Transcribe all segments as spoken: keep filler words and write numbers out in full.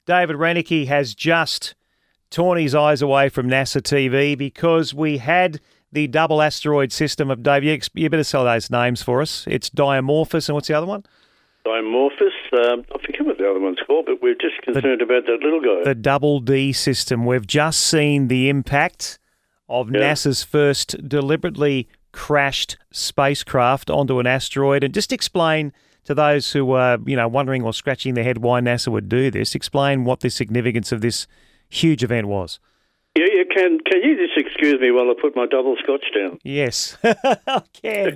David Renicky has just torn his eyes away from NASA T V because we had the double asteroid system of Dave. You, you better sell those names for us. It's Dimorphos, and what's the other one? Dimorphos. Um, I forget what the other one's called, but we're just concerned the, about that little guy. The double D system. We've just seen the impact of yeah. NASA's first deliberately crashed spacecraft onto an asteroid. And just explain to those who are, you know, wondering or scratching their head why NASA would do this, explain what the significance of this huge event was. Yeah, yeah. Can can you just excuse me while I put my double scotch down? Yes, I can.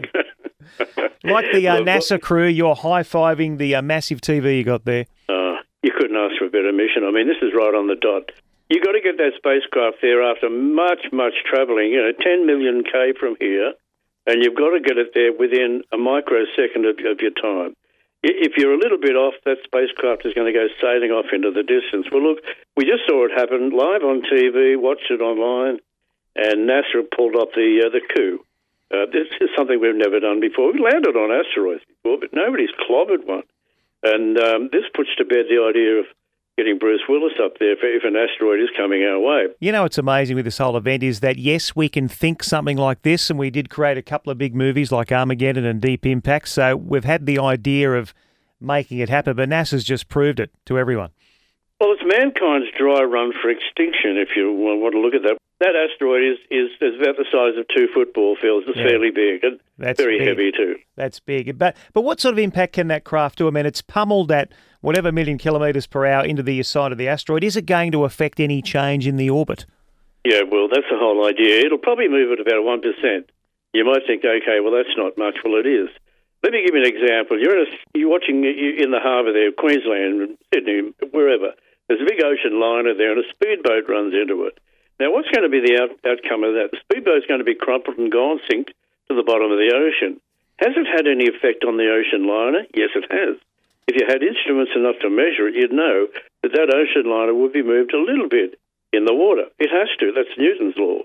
Like the uh, NASA crew, you're high-fiving the uh, massive T V you got there. Uh, you couldn't ask for a better mission. I mean, this is right on the dot. You got to get that spacecraft there after much, much travelling, you know, ten million K from here, and you've got to get it there within a microsecond of, of your time. If you're a little bit off, that spacecraft is going to go sailing off into the distance. Well, look, we just saw it happen live on T V, watched it online, and NASA pulled off the uh, the coup. Uh, this is something we've never done before. We landed on asteroids before, but nobody's clobbered one. And um, this puts to bed the idea of getting Bruce Willis up there if, if an asteroid is coming our way. You know what's amazing with this whole event is that, yes, we can think something like this, and we did create a couple of big movies like Armageddon and Deep Impact, so we've had the idea of making it happen, but NASA's just proved it to everyone. Well, it's mankind's dry run for extinction, if you want to look at that. That asteroid is, is, is about the size of two football fields. It's yeah. fairly big and That's very big. heavy too. That's big. But but what sort of impact can that craft do? I mean, it's pummeled at whatever million kilometres per hour into the side of the asteroid. Is it going to affect any change in the orbit? Yeah, well, that's the whole idea. It'll probably move at about one percent. You might think, okay, well, that's not much. Well, it is. Let me give you an example. You're, in a, you're watching in the harbour there, Queensland, Sydney, wherever. There's a big ocean liner there and a speedboat runs into it. Now, what's going to be the out- outcome of that? The speedboat's going to be crumpled and gone, sink to the bottom of the ocean. Has it had any effect on the ocean liner? Yes, it has. If you had instruments enough to measure it, you'd know that that ocean liner would be moved a little bit in the water. It has to. That's Newton's law.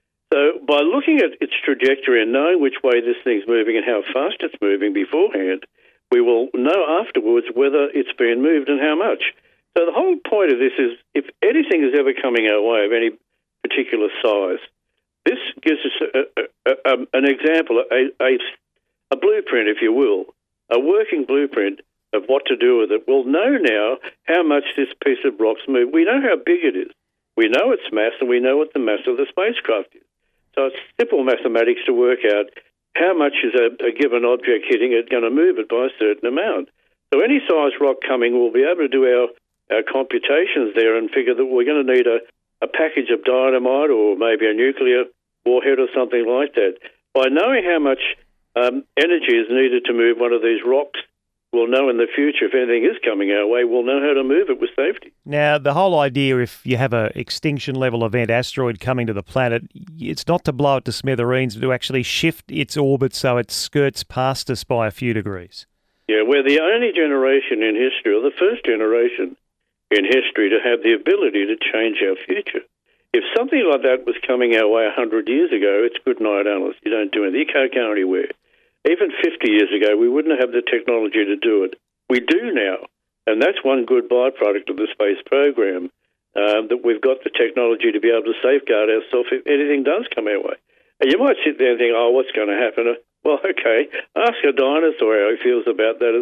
So by looking at its trajectory and knowing which way this thing's moving and how fast it's moving beforehand, we will know afterwards whether it's been moved and how much. So the whole point of this is if anything is ever coming our way of any particular size, this gives us a, a, a, an example, a, a, a blueprint, if you will, a working blueprint of what to do with it. We'll know now how much this piece of rock's moved. We know how big it is. We know its mass, and we know what the mass of the spacecraft is. So it's simple mathematics to work out how much is a, a given object hitting it going to move it by a certain amount. So any size rock coming, we'll be able to do our, our computations there and figure that we're going to need a, a package of dynamite or maybe a nuclear warhead or something like that. By knowing how much um, energy is needed to move one of these rocks, we'll know in the future if anything is coming our way, we'll know how to move it with safety. Now, the whole idea, if you have an extinction-level event, asteroid coming to the planet, it's not to blow it to smithereens, but to actually shift its orbit so it skirts past us by a few degrees. Yeah, we're the only generation in history, or the first generation in history, to have the ability to change our future. If something like that was coming our way one hundred years ago, it's good night, Alice. You don't do anything. You can't go anywhere. Even fifty years ago, we wouldn't have the technology to do it. We do now, and that's one good byproduct of the space program, um, that we've got the technology to be able to safeguard ourselves if anything does come our way. And you might sit there and think, oh, what's going to happen? Well, okay, ask a dinosaur how he feels about that.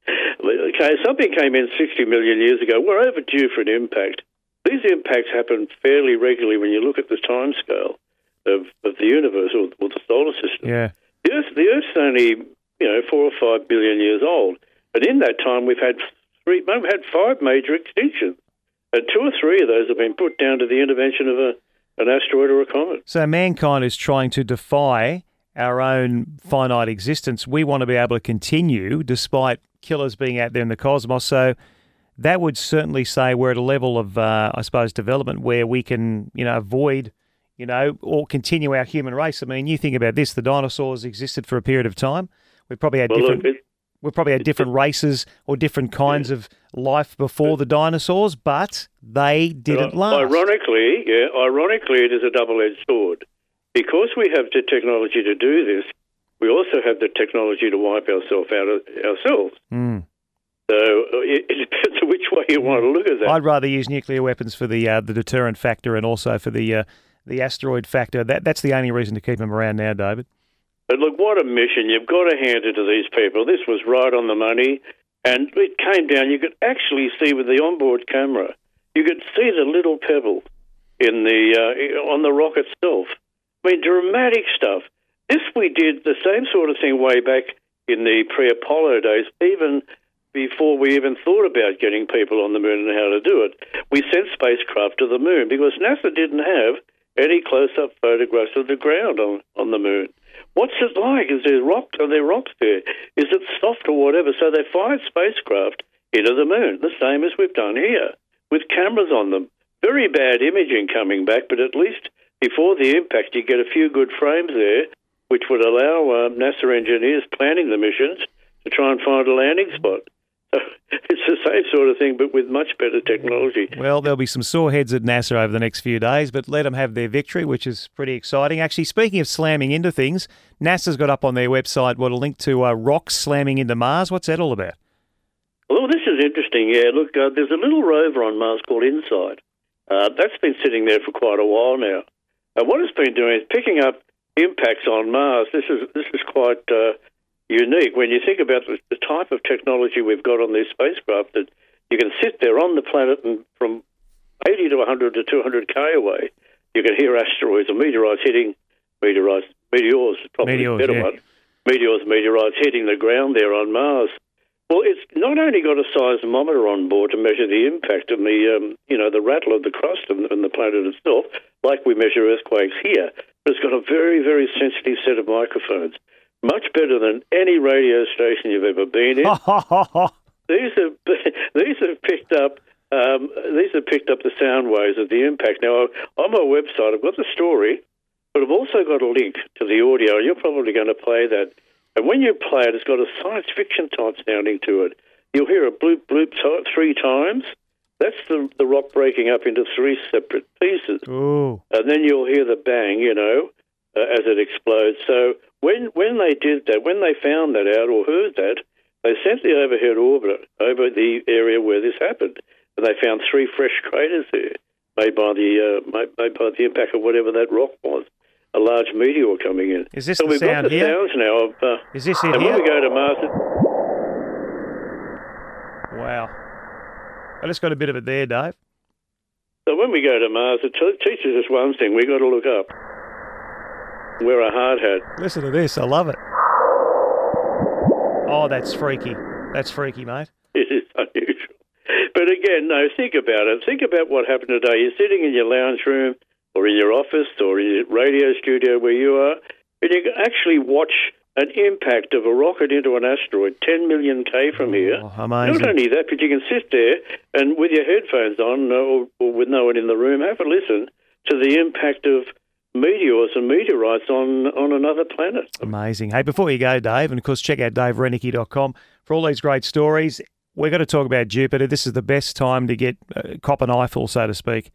Okay, something came in sixty million years ago. We're overdue for an impact. These impacts happen fairly regularly when you look at the timescale of, of the universe or, or the solar system. Yeah. The Earth, the Earth's only, you know, four or five billion years old, but in that time we've had three, we've had five major extinctions, and two or three of those have been put down to the intervention of a, an asteroid or a comet. So mankind is trying to defy our own finite existence. We want to be able to continue despite killers being out there in the cosmos. So that would certainly say we're at a level of, uh, I suppose, development where we can, you know, avoid. You know, or continue our human race. I mean, you think about this: the dinosaurs existed for a period of time. We probably had well, different. Look, it, we probably had different races or different kinds yeah. of life before the dinosaurs, but they didn't last. Ironically, yeah, ironically, it is a double-edged sword because we have the technology to do this. We also have the technology to wipe ourselves out of ourselves. Mm. So it, it depends on which way you want to look at that. I'd rather use nuclear weapons for the uh, the deterrent factor and also for the uh, the asteroid factor. That That's the only reason to keep them around now, David. But look, what a mission. You've got to hand it to these people. This was right on the money. And it came down. You could actually see with the onboard camera, you could see the little pebble in the uh, on the rock itself. I mean, dramatic stuff. This we did the same sort of thing way back in the pre-Apollo days, even before we even thought about getting people on the moon and how to do it. We sent spacecraft to the moon because NASA didn't have any close-up photographs of the ground on, on the moon. What's it like? Is there rock? Are there rocks there? Is it soft or whatever? So they fired spacecraft into the moon, the same as we've done here, with cameras on them. Very bad imaging coming back, but at least before the impact, you get a few good frames there, which would allow uh, NASA engineers planning the missions to try and find a landing spot. So it's the same sort of thing, but with much better technology. Well, there'll be some sore heads at NASA over the next few days, but let them have their victory, which is pretty exciting. Actually, speaking of slamming into things, NASA's got up on their website what a link to uh, rocks slamming into Mars. What's that all about? Well, this is interesting. Yeah, look, uh, there's a little rover on Mars called InSight. Uh, that's been sitting there for quite a while now. And what it's been doing is picking up impacts on Mars. This is this is quite uh, unique when you think about the, the type of technology we've got on these spacecraft, that you can sit there on the planet and from eighty to one hundred to two hundred K away, you can hear asteroids or meteorites hitting, meteorites, meteors, probably meteors, a better yeah. one, meteors, meteorites hitting the ground there on Mars. Well, it's not only got a seismometer on board to measure the impact and the, um, you know, the rattle of the crust and, and the planet itself, like we measure earthquakes here, but it's got a very, very sensitive set of microphones, much better than any radio station you've ever been in. these have these have picked up um, these have picked up the sound waves of the impact. Now, on my website, I've got the story, but I've also got a link to the audio, and you're probably going to play that. And when you play it, it's got a science fiction type sounding to it. You'll hear a bloop, bloop t- three times. That's the, the rock breaking up into three separate pieces. Ooh. And then you'll hear the bang, you know, uh, as it explodes. So when when they did that, when they found that out or heard that, they sent the overhead orbiter over the area where this happened, and they found three fresh craters there made by the uh, made, made by the impact of whatever that rock was. A large meteor coming in. Is this so the we've sound got the here? sounds now of. Uh, Is this it and here? when we go to Mars, it, wow. I just got a bit of it there, Dave. so when we go to Mars, it t- teaches us one thing: we got to look up. Wear a hard hat. Listen to this. I love it. Oh, that's freaky. That's freaky, mate. It is unusual. But again, no, think about it. Think about what happened today. You're sitting in your lounge room or in your office or in your radio studio where you are, and you can actually watch an impact of a rocket into an asteroid ten million K from here. Oh, amazing. Not only that, but you can sit there and with your headphones on or, or with no one in the room, have a listen to the impact of meteors and meteorites on, on another planet. Amazing. Hey, before you go, Dave, and of course check out dave rennicky dot com for all these great stories. We're going to talk about Jupiter. This is the best time to get uh, cop an eyeful, so to speak.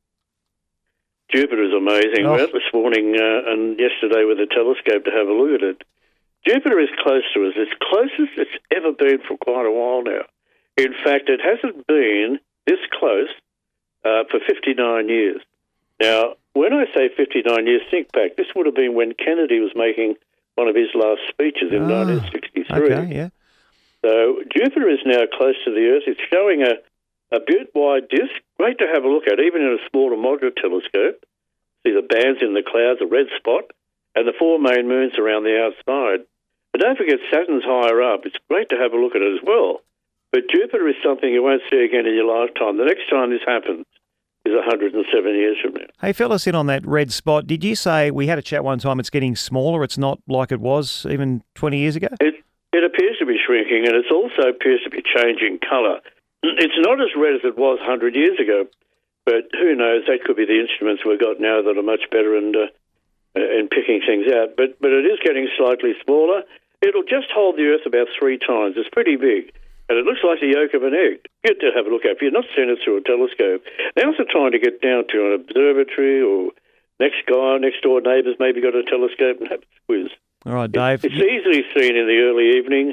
Jupiter is amazing. Oh. We were out this morning uh, and yesterday with a telescope to have a look at it. Jupiter is close to us. It's closest it's ever been for quite a while now. In fact, it hasn't been this close uh, for fifty-nine years. Now, when I say fifty-nine years, think back. This would have been when Kennedy was making one of his last speeches in Oh, nineteen sixty-three. Okay, yeah. So Jupiter is now close to the Earth. It's showing a, a bit wide disk. Great to have a look at, even in a smaller modular telescope. See the bands in the clouds, a red spot, and the four main moons around the outside. But don't forget Saturn's higher up. It's great to have a look at it as well. But Jupiter is something you won't see again in your lifetime. The next time this happens is one hundred seven years from now. Hey, fill us in on that red spot. Did you say, we had a chat one time, it's getting smaller, it's not like it was even twenty years ago? It, it appears to be shrinking, and it also appears to be changing colour. It's not as red as it was one hundred years ago, but who knows? That could be the instruments we've got now that are much better in, uh, in picking things out. But, but it is getting slightly smaller. It'll just hold the Earth about three times. It's pretty big. And it looks like the yolk of an egg. Good to have a look at. If you're not seeing it through a telescope, now's the time to get down to an observatory or next guy, next door neighbours maybe got a telescope and have a quiz. All right, Dave. It's easily seen in the early evening.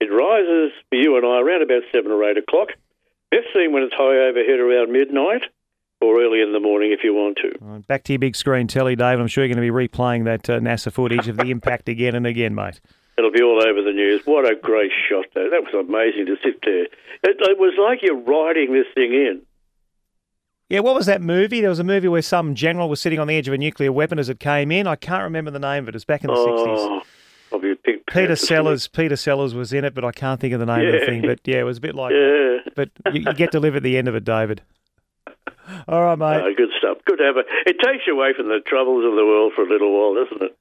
It rises for you and I around about seven or eight o'clock. Best seen when it's high overhead around midnight or early in the morning if you want to. All right, back to your big screen telly, David. I'm sure you're going to be replaying that uh, NASA footage of the impact again and again, mate. It'll be all over the news. What a great shot, though. That was amazing to sit there. It, it was like you're riding this thing in. Yeah, what was that movie? There was a movie where some general was sitting on the edge of a nuclear weapon as it came in. I can't remember the name of it. It was back in the oh, sixties. Probably a Pink Peter Panther Sellers. Peter Sellers was in it, but I can't think of the name yeah. of the thing. But yeah, it was a bit like yeah. that. But you, you get to live at the end of it, David. All right, mate. Oh, good stuff. Good to have it. It takes you away from the troubles of the world for a little while, doesn't it?